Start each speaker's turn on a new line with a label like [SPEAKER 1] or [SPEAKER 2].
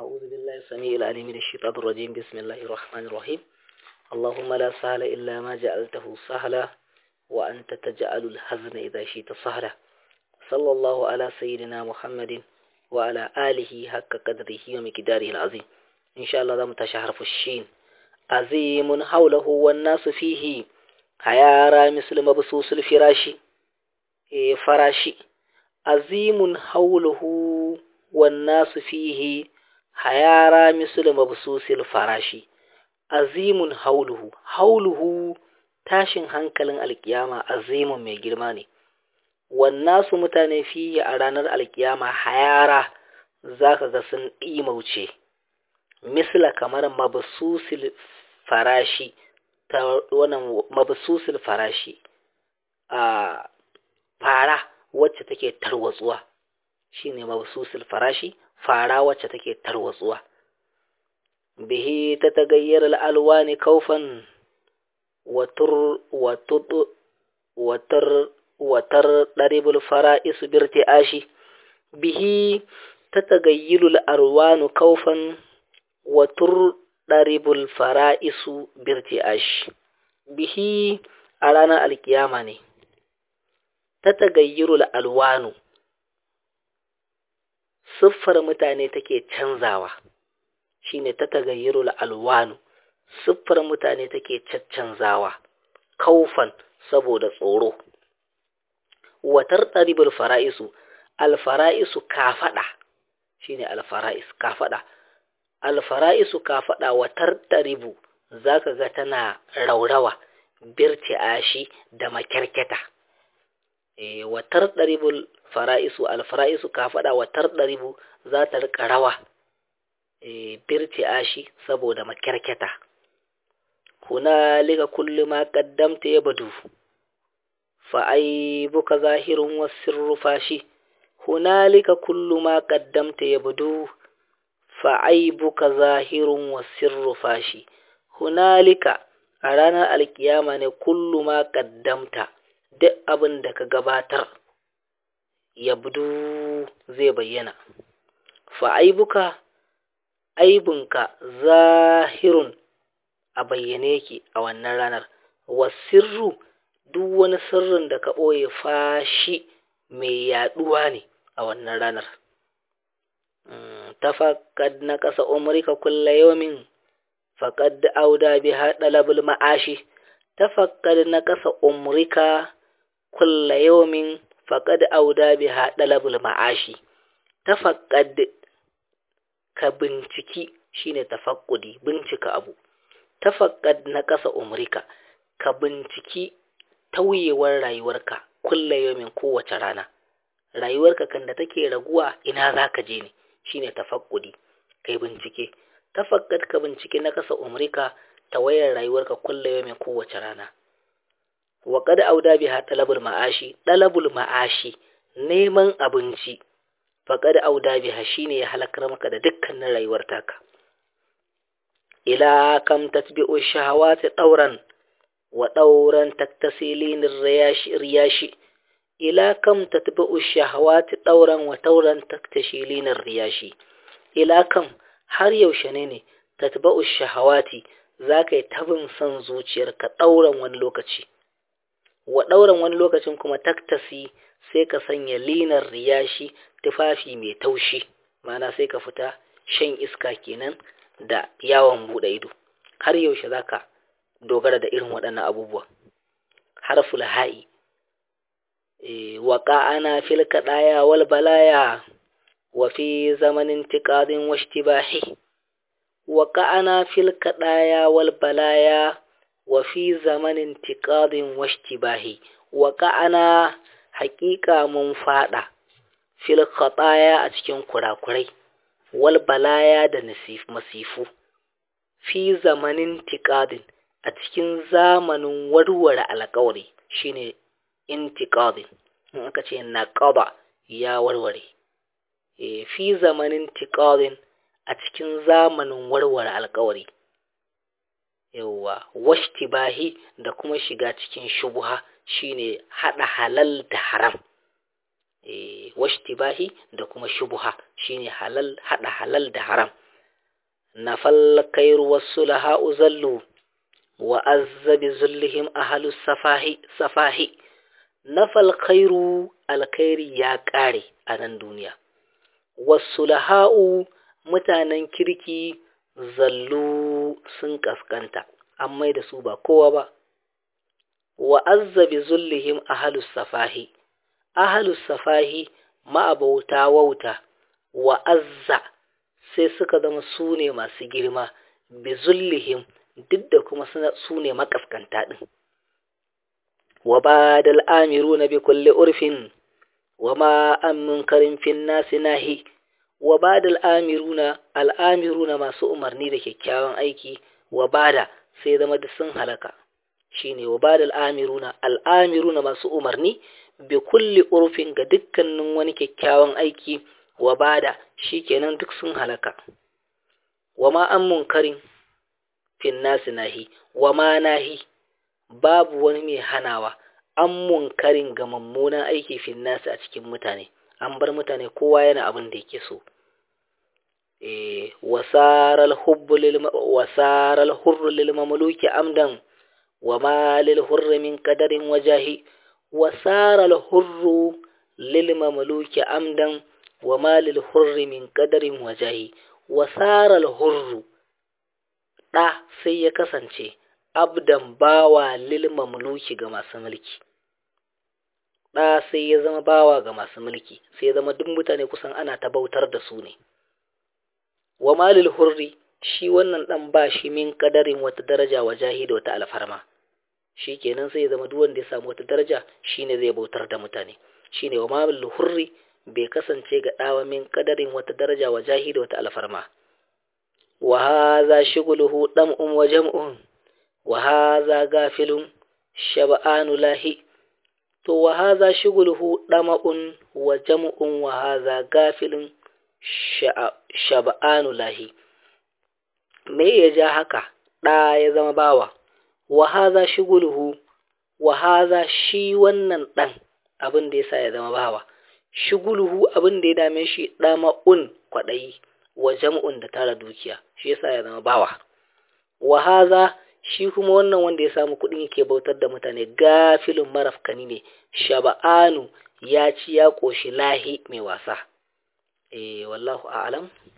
[SPEAKER 1] أعوذ بالله السميع العليم من الشيطان الرجيم. بسم الله الرحمن الرحيم. اللهم لا سهل إلا ما جعلته سهلا وأنت تجعل الحزن إذا شئت سهلا. صلى الله على سيدنا محمد وعلى آله حق قدره ومقداره العظيم. إن شاء الله دام تشهر في الشين عظيم حوله والناس فيه حيارى مثل مبسوس الفراشي فراشي عظيم حوله والناس فيه حيارى مثل مبسوس الفراشي azimun hauluhu tashin hankalin alkiyama azimun mai girma ne. Wannan su mutane fiye a ranar alkiyama hayara zaka ga sun ɗimauce misla kamar mabsusil farashi ta wannan mabsusil farashi a fara wacce take tarwatsuwa shine mabsusil farashi, fara wacce take tarwatsuwa. به تتغير الألوان كوفا وترضرب الفرائس بارتعاش. به تتغير الألوان كوفا وترضرب الفرائس بارتعاش. به أرانا القيامة تتغير الألوان صفر متاني تكي تنزاوة shine ta tagayyurul alwanu siffar mutane take caccanzawa kaufan saboda tsoro. Watar taribul fara'isu alfara'isu kafada shine alfara'is kafada watar taribu zaka ga tana raurawa birti'ashi da makarkata. Watar taribul fara'isu alfara'isu kafada watar taribu za ta rika rawa birti'ashi saboda makarkata. Hunalika kullu ma qaddamta yabdu fa aibuka zahirun wasirru fashi. Hunalika kullu ma qaddamta yabdu fa aibuka zahirun wasirru fashi. Hunalika a ranar alkiyama ne kullu ma qaddamta duk abin da ka gabatar yabdu zai bayyana. Fa aibuka aibinka zahirun a bayyane yake a wannan ranar, wasirru duk wani sirrin da ka ɓoye fashi mai yaɗuwa ne a wannan ranar. Tafakkad na ƙasa umrika kulla yawmin faqad auda biha dalabul ma'ashi. Tafakkad na ƙasa umrika kulla yawmin faqad auda biha dalabul ma'ashi. Tafakkad ka binciki shine tafakkudi bincika abu. Tafakkad na ƙasa umrika ka binciki tauyewar rayuwarka kulla yawmin kowace rana. Rayuwarka kan da take raguwa ina zaka je ne shine tafakkudi kai bincike. Tafakkad ka binciki na ƙasa umrika tawayar rayuwarka kulla yawmin kowace rana. Wa qad auda biha talabul ma'ashi neman abinci faƙad auda biha shine ya halakar maka da dukkanin rayuwar taka. Ila kam tatbi'u shahawati ɗauran wa ɗauran taktasilin riyashi. Ila kam tatbi'u shahawati ɗauran wa ɗauran taktasilin riyashi. Ila kam har yaushe ne tatbi'u shahawati zaka yi tabin son zuciyarka ɗauran wani lokaci wa ɗauran wani lokacin kuma taktasi sai ka sanya linar riyashi tufafi mai taushi, mana sai ka fita shan iska kenan da yawon bude ido. Har yaushe zaka dogara da irin waɗannan abubuwa. Harful ha'i waqa'ana fil kadaya wal balaya wa fi zamanin tiqadin washtibahi. Waqa'ana fil kadaya wal balaya wa fi zamanin tiqadin washtibahi. Waqa'ana haƙiƙa mun fada fil khataya a cikin kurakurai wal balaya da masifu fi zamanin tiqadin a cikin zamanin warware alƙawari shine intiqadin in aka ce naqaba ya warware. Fi zamanin tiqadin a cikin zamanin warware alƙawari yawa washtibahi da kuma shiga cikin shubha shine hada halal da haram. Washtibahi da kuma shubha shine hada halal da haram. nafal khairu was-sulaha'u zallu wa azza bi zullihim ahlus safahi nafal khairu alkhairi ya kare a nan duniya, was-sulaha'u mutanen kirki zallu sun kaskanta an mai da su ba kowa ba, wa azza bi zullihim ahlus safahi ma'abauta wauta, wa azza sai suka zama su ne masu girma bi zullihim duk da kuma su ne makaskanta din. Wa badal amiruna bi kulli urfin wa ma an munkarin fin nasi nahi, wa badal al'amiruna masu umarni da kyakkyawan aiki, wa bada sai zama da sun halaka, shine wa badal al'amiruna masu umarni bi kulli urfin ga dukkanin wani kyakkyawan aiki, wa bada shikenan duk sun halaka. Wa ma an munkarin fin nasi nahi, wa ma nahi babu wani mai hanawa an munkarin ga mummunan aiki fin nasi a cikin mutane, an bar mutane kowa yana abin da yake so. Wasaral hurru lil mamluki amdan wa ma lil hurri min qadarin wajahi, wasaral hurru lil mamluki amdan wa ma lil hurri min qadarin wajahi, wasaral hurru da sai ya kasance abdan bawa lil mamluki ga masu mulki, da sai ya zama bawa ga masu mulki, sai ya zama duk mutane kusan ana ta bautar da su ne. Wa malil hurri shi wannan dan ba shi min kadarin wata daraja wajahi da wata alfarma, shikenan sai ya zama duk wanda ya samu wata daraja shine zai bautar da mutane, shine wa malil hurri bai kasance ga dawa min kadarin wata daraja wajahi da wata alfarma. Wa hadha shughluhu dam'un wa jam'un wa hadha gafilun shab'anu lahi, to wa hadha shughluhu dam'un wa jam'un wa hadha gafilun shab'anu lahi, me ya ja haka da ya zama bawa, wa hadha shughluhu, wa hadha shi wannan dan abin da yasa ya zama bawa, shughluhu abin da ya dame shi dama'un kwadayi wa jam'un da tara dukiya shi yasa ya zama bawa, wa hadha shi kuma wannan wanda ya samu kudin yake bautar da mutane gafilun marafkani ne, shab'anu ya ci ya koshi lahi mai wasa. Wallahu a'lam.